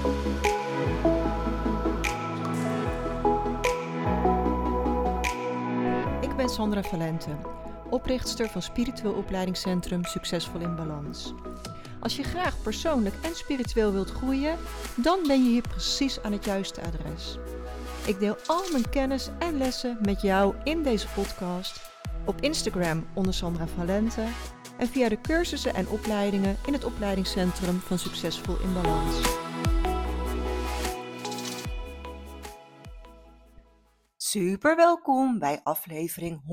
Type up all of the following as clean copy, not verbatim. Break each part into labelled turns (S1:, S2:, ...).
S1: Ik ben Sandra Valente, oprichtster van spiritueel opleidingscentrum Succesvol in Balans. Als je graag persoonlijk en spiritueel wilt groeien, dan ben je hier precies aan het juiste adres. Ik deel al mijn kennis en lessen met jou in deze podcast, op Instagram onder Sandra Valente en via de cursussen en opleidingen in het opleidingscentrum van Succesvol in Balans.
S2: Super welkom bij aflevering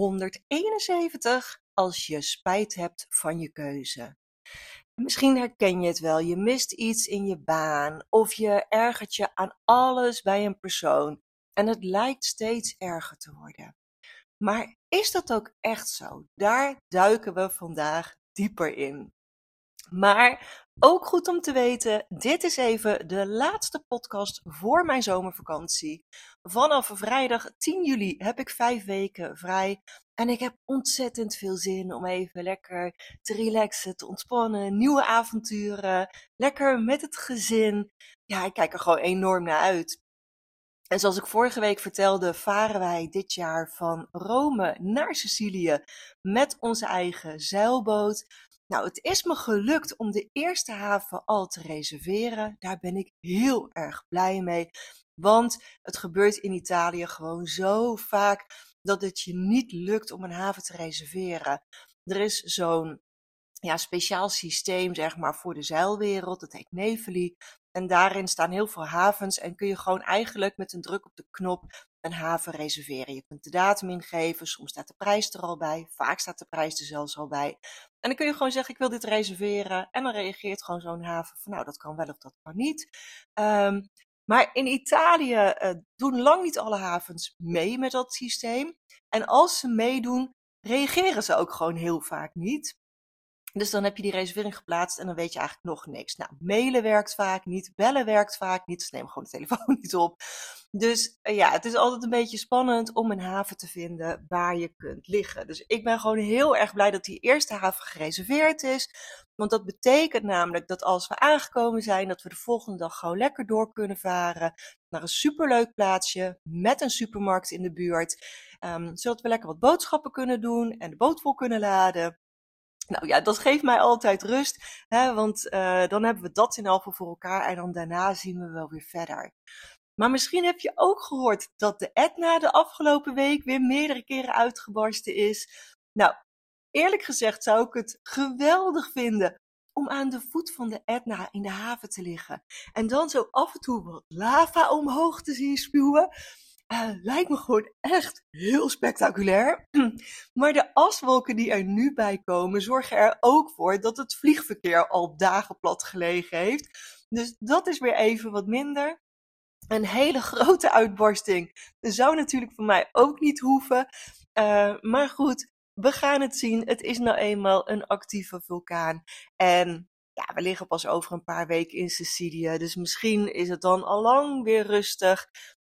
S2: 171 als je spijt hebt van je keuze. Misschien herken je het wel, je mist iets in je baan of je ergert je aan alles bij een persoon en het lijkt steeds erger te worden. Maar is dat ook echt zo? Daar duiken we vandaag dieper in. Maar ook goed om te weten, dit is even de laatste podcast voor mijn zomervakantie. Vanaf vrijdag 10 juli heb ik 5 weken vrij. En ik heb ontzettend veel zin om even lekker te relaxen, te ontspannen, nieuwe avonturen, lekker met het gezin. Ja, ik kijk er gewoon enorm naar uit. En zoals ik vorige week vertelde, varen wij dit jaar van Rome naar Sicilië met onze eigen zeilboot. Nou, het is me gelukt om de eerste haven al te reserveren. Daar ben ik heel erg blij mee. Want het gebeurt in Italië gewoon zo vaak dat het je niet lukt om een haven te reserveren. Er is zo'n speciaal systeem, zeg maar, voor de zeilwereld. Dat heet Neveli. En daarin staan heel veel havens en kun je gewoon eigenlijk met een druk op de knop een haven reserveren. Je kunt de datum ingeven, soms staat de prijs er al bij, vaak staat de prijs er zelfs al bij. En dan kun je gewoon zeggen, ik wil dit reserveren. En dan reageert gewoon zo'n haven van, nou, dat kan wel of dat kan niet. Maar in Italië doen lang niet alle havens mee met dat systeem. En als ze meedoen, reageren ze ook gewoon heel vaak niet. Dus dan heb je die reservering geplaatst en dan weet je eigenlijk nog niks. Nou, mailen werkt vaak niet, bellen werkt vaak niet, dus neem gewoon de telefoon niet op. Dus het is altijd een beetje spannend om een haven te vinden waar je kunt liggen. Dus ik ben gewoon heel erg blij dat die eerste haven gereserveerd is. Want dat betekent namelijk dat als we aangekomen zijn, dat we de volgende dag gewoon lekker door kunnen varen naar een superleuk plaatsje met een supermarkt in de buurt. Zodat we lekker wat boodschappen kunnen doen en de boot vol kunnen laden. Nou ja, dat geeft mij altijd rust, hè, want dan hebben we dat in Alphen voor elkaar en dan daarna zien we wel weer verder. Maar misschien heb je ook gehoord dat de Etna de afgelopen week weer meerdere keren uitgebarsten is. Nou, eerlijk gezegd zou ik het geweldig vinden om aan de voet van de Etna in de haven te liggen. En dan zo af en toe wat lava omhoog te zien spuwen. Lijkt me gewoon echt heel spectaculair. Maar de aswolken die er nu bij komen, zorgen er ook voor dat het vliegverkeer al dagen plat gelegen heeft. Dus dat is weer even wat minder. Een hele grote uitbarsting zou natuurlijk voor mij ook niet hoeven. Maar goed, we gaan het zien. Het is nou eenmaal een actieve vulkaan. En ja, we liggen pas over een paar weken in Sicilië. Dus misschien is het dan al lang weer rustig.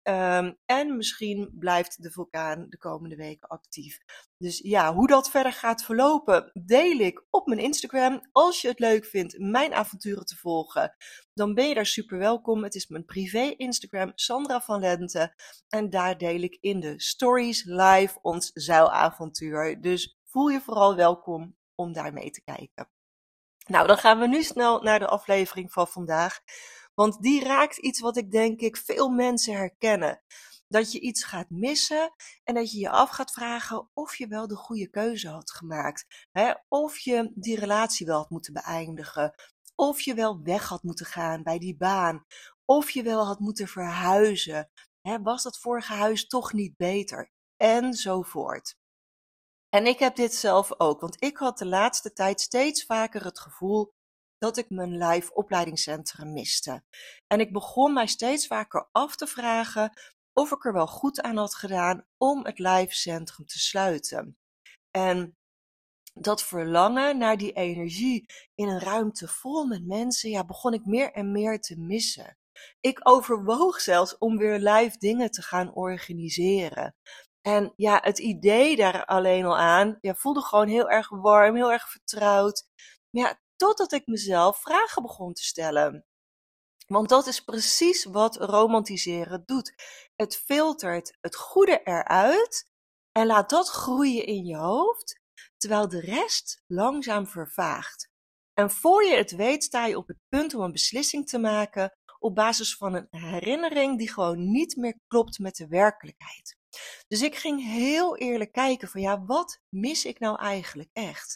S2: En misschien blijft de vulkaan de komende weken actief. Dus ja, hoe dat verder gaat verlopen, deel ik op mijn Instagram. Als je het leuk vindt mijn avonturen te volgen, dan ben je daar super welkom. Het is mijn privé Instagram, Sandra van Lente. En daar deel ik in de stories live ons zeilavontuur. Dus voel je vooral welkom om daar mee te kijken. Nou, dan gaan we nu snel naar de aflevering van vandaag. Want die raakt iets wat ik denk ik veel mensen herkennen. Dat je iets gaat missen en dat je je af gaat vragen of je wel de goede keuze had gemaakt. Of je die relatie wel had moeten beëindigen. Of je wel weg had moeten gaan bij die baan. Of je wel had moeten verhuizen. Was dat vorige huis toch niet beter? Enzovoort. En ik heb dit zelf ook, want ik had de laatste tijd steeds vaker het gevoel dat ik mijn live opleidingscentrum miste. En ik begon mij steeds vaker af te vragen of ik er wel goed aan had gedaan om het live centrum te sluiten. En dat verlangen naar die energie in een ruimte vol met mensen, begon ik meer en meer te missen. Ik overwoog zelfs om weer live dingen te gaan organiseren. En het idee daar alleen al aan, voelde gewoon heel erg warm, heel erg vertrouwd. Totdat ik mezelf vragen begon te stellen. Want dat is precies wat romantiseren doet. Het filtert het goede eruit en laat dat groeien in je hoofd, terwijl de rest langzaam vervaagt. En voor je het weet sta je op het punt om een beslissing te maken op basis van een herinnering die gewoon niet meer klopt met de werkelijkheid. Dus ik ging heel eerlijk kijken van ja, wat mis ik nou eigenlijk echt?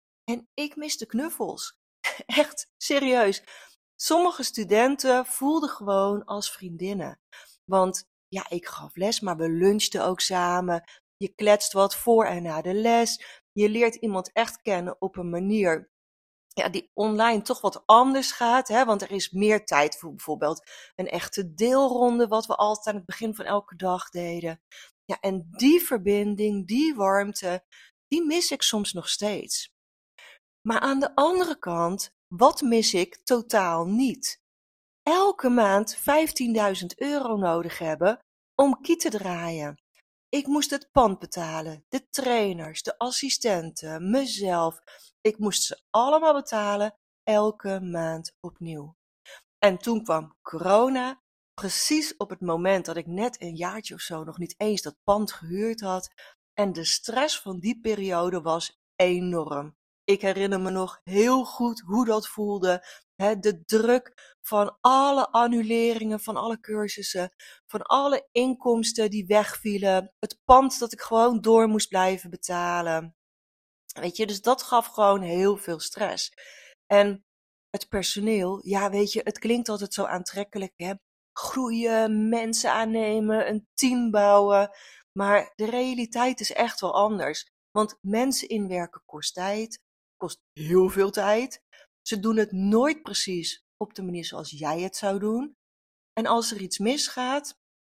S2: En ik miste knuffels. Echt, serieus. Sommige studenten voelden gewoon als vriendinnen. Want ja, ik gaf les, maar we lunchten ook samen. Je kletst wat voor en na de les. Je leert iemand echt kennen op een manier die online toch wat anders gaat. Hè? Want er is meer tijd voor bijvoorbeeld een echte deelronde, wat we altijd aan het begin van elke dag deden. Ja, en die verbinding, die warmte, die mis ik soms nog steeds. Maar aan de andere kant, wat mis ik totaal niet? Elke maand 15.000 € nodig hebben om Kie te draaien. Ik moest het pand betalen, de trainers, de assistenten, mezelf. Ik moest ze allemaal betalen, elke maand opnieuw. En toen kwam corona, precies op het moment dat ik net een jaartje of zo nog niet eens dat pand gehuurd had. En de stress van die periode was enorm. Ik herinner me nog heel goed hoe dat voelde. De druk van alle annuleringen van alle cursussen, van alle inkomsten die wegvielen, het pand dat ik gewoon door moest blijven betalen. Weet je, dus dat gaf gewoon heel veel stress. En het personeel, ja weet je, het klinkt altijd zo aantrekkelijk, hè? Groeien, mensen aannemen, een team bouwen. Maar de realiteit is echt wel anders. Want mensen inwerken kost tijd, kost heel veel tijd. Ze doen het nooit precies op de manier zoals jij het zou doen. En als er iets misgaat,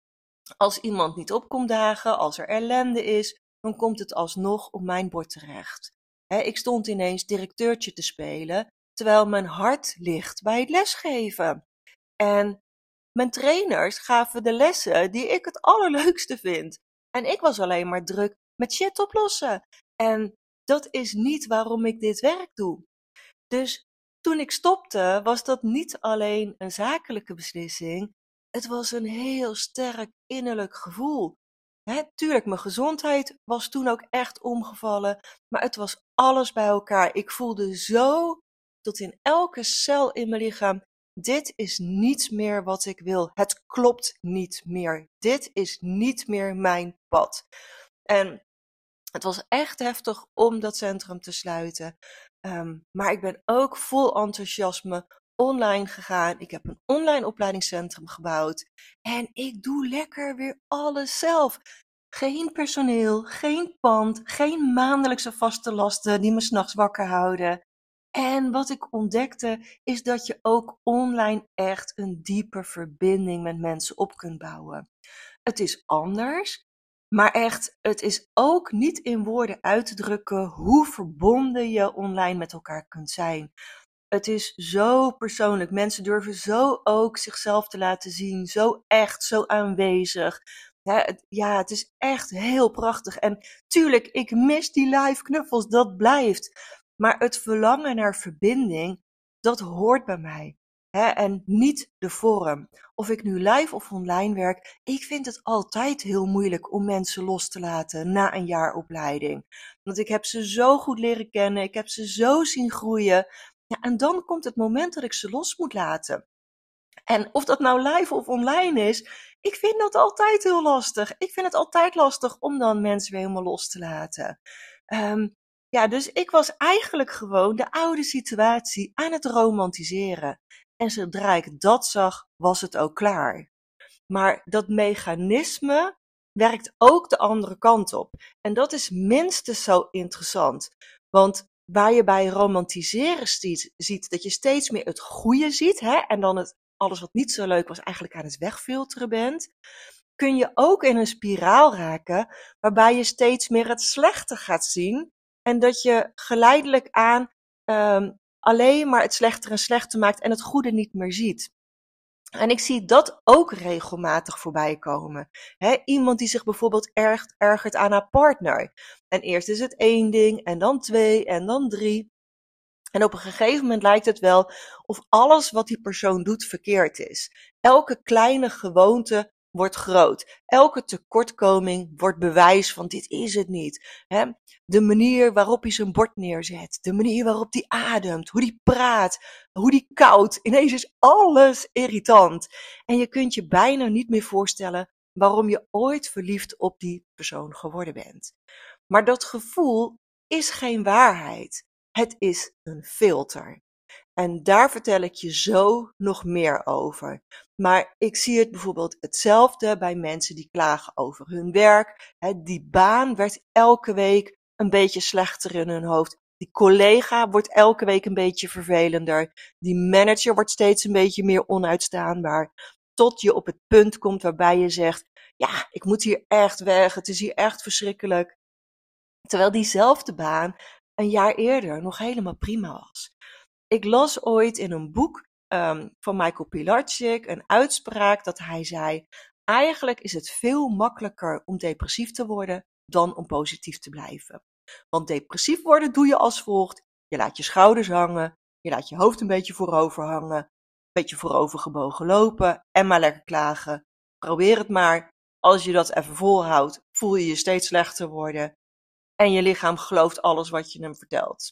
S2: als iemand niet op komt dagen, als er ellende is, dan komt het alsnog op mijn bord terecht. Ik stond ineens directeurtje te spelen, terwijl mijn hart ligt bij het lesgeven. En mijn trainers gaven de lessen die ik het allerleukste vind. En ik was alleen maar druk met shit oplossen. En dat is niet waarom ik dit werk doe. Dus toen ik stopte, was dat niet alleen een zakelijke beslissing. Het was een heel sterk innerlijk gevoel. Tuurlijk, mijn gezondheid was toen ook echt omgevallen, maar het was alles bij elkaar. Ik voelde zo tot in elke cel in mijn lichaam, dit is niet meer wat ik wil. Het klopt niet meer. Dit is niet meer mijn pad. En het was echt heftig om dat centrum te sluiten. Maar ik ben ook vol enthousiasme online gegaan. Ik heb een online opleidingscentrum gebouwd. En ik doe lekker weer alles zelf. Geen personeel, geen pand, geen maandelijkse vaste lasten die me 's nachts wakker houden. En wat ik ontdekte is dat je ook online echt een diepe verbinding met mensen op kunt bouwen. Het is anders, maar echt, het is ook niet in woorden uit te drukken hoe verbonden je online met elkaar kunt zijn. Het is zo persoonlijk. Mensen durven zo ook zichzelf te laten zien. Zo echt, zo aanwezig. Het is echt heel prachtig. En tuurlijk, ik mis die live knuffels. Dat blijft. Maar het verlangen naar verbinding, dat hoort bij mij. En niet de vorm. Of ik nu live of online werk, ik vind het altijd heel moeilijk om mensen los te laten na een jaar opleiding. Want ik heb ze zo goed leren kennen. Ik heb ze zo zien groeien. Ja, en dan komt het moment dat ik ze los moet laten. En of dat nou live of online is, ik vind dat altijd heel lastig. Ik vind het altijd lastig om dan mensen weer helemaal los te laten. Dus ik was eigenlijk gewoon de oude situatie aan het romantiseren. En zodra ik dat zag, was het ook klaar. Maar dat mechanisme werkt ook de andere kant op. En dat is minstens zo interessant. Want waar je bij romantiseren ziet dat je steeds meer het goede ziet, en dan alles wat niet zo leuk was eigenlijk aan het wegfilteren bent, kun je ook in een spiraal raken waarbij je steeds meer het slechte gaat zien en dat je geleidelijk aan alleen maar het slechter en slechter maakt en het goede niet meer ziet. En ik zie dat ook regelmatig voorbij komen. Iemand die zich bijvoorbeeld ergert aan haar partner. En eerst is het 1 ding, en dan 2, en dan 3. En op een gegeven moment lijkt het wel of alles wat die persoon doet verkeerd is. Elke kleine gewoonte wordt groot. Elke tekortkoming wordt bewijs van dit is het niet. De manier waarop hij zijn bord neerzet, de manier waarop hij ademt, hoe hij praat, hoe hij kauwt. Ineens is alles irritant. En je kunt je bijna niet meer voorstellen waarom je ooit verliefd op die persoon geworden bent. Maar dat gevoel is geen waarheid. Het is een filter. En daar vertel ik je zo nog meer over. Maar ik zie het bijvoorbeeld hetzelfde bij mensen die klagen over hun werk. Die baan werd elke week een beetje slechter in hun hoofd. Die collega wordt elke week een beetje vervelender. Die manager wordt steeds een beetje meer onuitstaanbaar. Tot je op het punt komt waarbij je zegt, ja, ik moet hier echt weg. Het is hier echt verschrikkelijk. Terwijl diezelfde baan een jaar eerder nog helemaal prima was. Ik las ooit in een boek van Michael Pilarczyk een uitspraak dat hij zei, eigenlijk is het veel makkelijker om depressief te worden dan om positief te blijven. Want depressief worden doe je als volgt. Je laat je schouders hangen, je laat je hoofd een beetje voorover hangen, een beetje voorover gebogen lopen en maar lekker klagen. Probeer het maar. Als je dat even volhoudt, voel je je steeds slechter worden. En je lichaam gelooft alles wat je hem vertelt.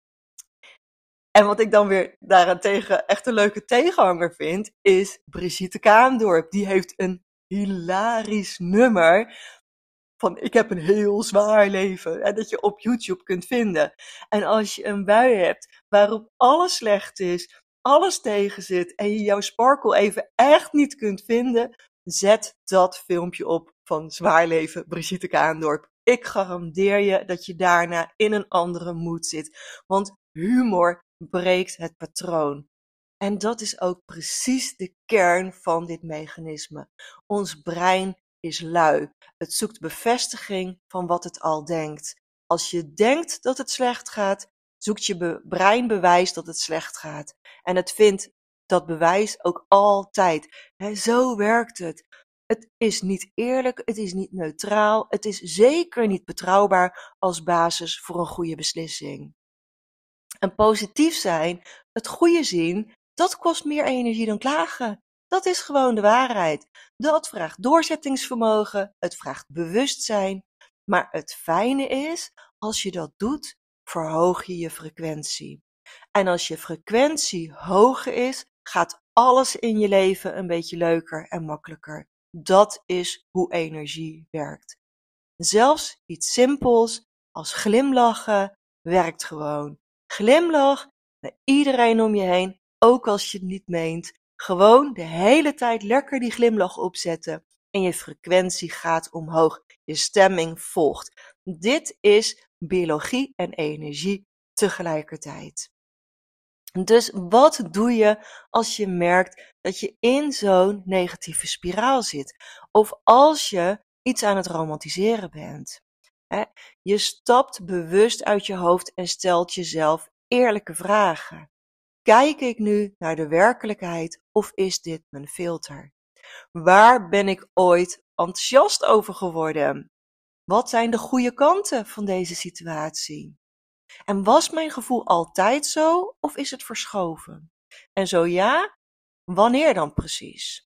S2: En wat ik dan weer daarentegen echt een leuke tegenhanger vind, is Brigitte Kaandorp. Die heeft een hilarisch nummer van ik heb een heel zwaar leven. En dat je op YouTube kunt vinden. En als je een bui hebt waarop alles slecht is, alles tegen zit en je jouw sparkle even echt niet kunt vinden, zet dat filmpje op van Zwaar leven Brigitte Kaandorp. Ik garandeer je dat je daarna in een andere mood zit. Want humor breekt het patroon. En dat is ook precies de kern van dit mechanisme. Ons brein is lui. Het zoekt bevestiging van wat het al denkt. Als je denkt dat het slecht gaat, zoekt je brein bewijs dat het slecht gaat. En het vindt dat bewijs ook altijd. Zo werkt het. Het is niet eerlijk, het is niet neutraal, het is zeker niet betrouwbaar als basis voor een goede beslissing. En positief zijn, het goede zien, dat kost meer energie dan klagen. Dat is gewoon de waarheid. Dat vraagt doorzettingsvermogen, het vraagt bewustzijn. Maar het fijne is, als je dat doet, verhoog je je frequentie. En als je frequentie hoger is, gaat alles in je leven een beetje leuker en makkelijker. Dat is hoe energie werkt. Zelfs iets simpels als glimlachen werkt gewoon. Glimlach naar iedereen om je heen, ook als je het niet meent. Gewoon de hele tijd lekker die glimlach opzetten en je frequentie gaat omhoog. Je stemming volgt. Dit is biologie en energie tegelijkertijd. Dus wat doe je als je merkt dat je in zo'n negatieve spiraal zit? Of als je iets aan het romantiseren bent? Je stapt bewust uit je hoofd en stelt jezelf eerlijke vragen. Kijk ik nu naar de werkelijkheid of is dit mijn filter? Waar ben ik ooit enthousiast over geworden? Wat zijn de goede kanten van deze situatie? En was mijn gevoel altijd zo of is het verschoven? En zo ja, wanneer dan precies?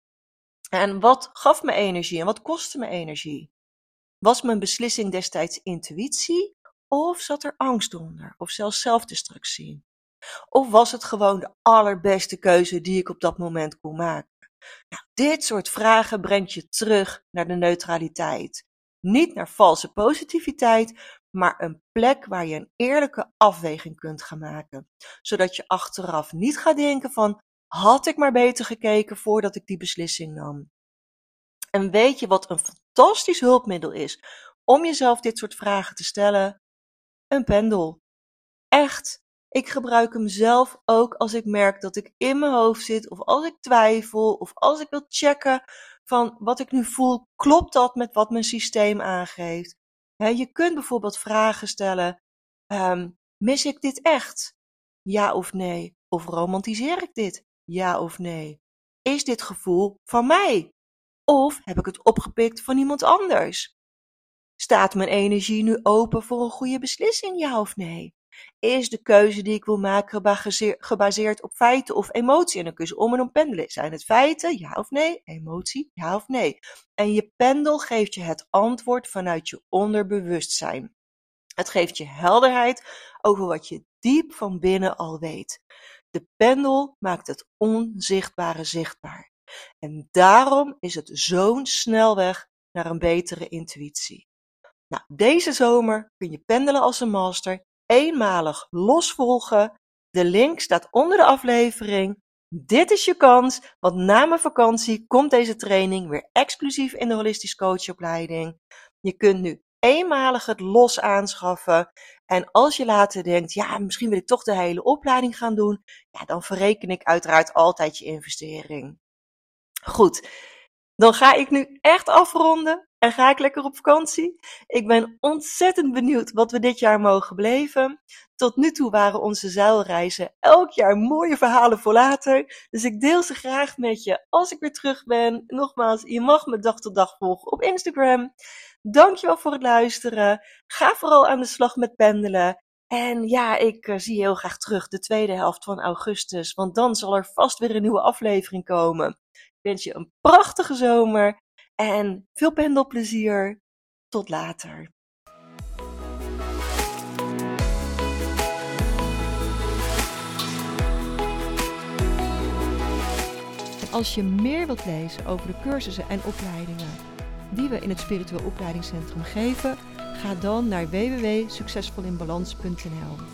S2: En wat gaf me energie en wat kostte me energie? Was mijn beslissing destijds intuïtie of zat er angst onder of zelfs zelfdestructie? Of was het gewoon de allerbeste keuze die ik op dat moment kon maken? Nou, dit soort vragen brengt je terug naar de neutraliteit. Niet naar valse positiviteit, maar een plek waar je een eerlijke afweging kunt gaan maken. Zodat je achteraf niet gaat denken van, had ik maar beter gekeken voordat ik die beslissing nam. En weet je wat een fantastisch hulpmiddel is om jezelf dit soort vragen te stellen? Een pendel. Echt. Ik gebruik hem zelf ook als ik merk dat ik in mijn hoofd zit, of als ik twijfel, of als ik wil checken van wat ik nu voel, klopt dat met wat mijn systeem aangeeft? Je kunt bijvoorbeeld vragen stellen, mis ik dit echt? Ja of nee? Of romantiseer ik dit? Ja of nee? Is dit gevoel van mij? Of heb ik het opgepikt van iemand anders? Staat mijn energie nu open voor een goede beslissing, ja of nee? Is de keuze die ik wil maken gebaseerd op feiten of emotie? En dan kun je om en om pendelen. Zijn het feiten, ja of nee? Emotie, ja of nee? En je pendel geeft je het antwoord vanuit je onderbewustzijn. Het geeft je helderheid over wat je diep van binnen al weet. De pendel maakt het onzichtbare zichtbaar. En daarom is het zo'n snelweg naar een betere intuïtie. Nou, deze zomer kun je pendelen als een master eenmalig losvolgen. De link staat onder de aflevering. Dit is je kans, want na mijn vakantie komt deze training weer exclusief in de Holistisch Coachopleiding. Je kunt nu eenmalig het los aanschaffen. En als je later denkt, ja, misschien wil ik toch de hele opleiding gaan doen, ja, dan verreken ik uiteraard altijd je investering. Goed, dan ga ik nu echt afronden en ga ik lekker op vakantie. Ik ben ontzettend benieuwd wat we dit jaar mogen beleven. Tot nu toe waren onze zeilreizen elk jaar mooie verhalen voor later. Dus ik deel ze graag met je als ik weer terug ben. Nogmaals, je mag me dag tot dag volgen op Instagram. Dankjewel voor het luisteren. Ga vooral aan de slag met pendelen. En ja, ik zie je heel graag terug de tweede helft van augustus. Want dan zal er vast weer een nieuwe aflevering komen. Ik wens je een prachtige zomer en veel pendelplezier. Tot later.
S1: Als je meer wilt lezen over de cursussen en opleidingen die we in het Spiritueel Opleidingscentrum geven, ga dan naar www.succesvolinbalans.nl.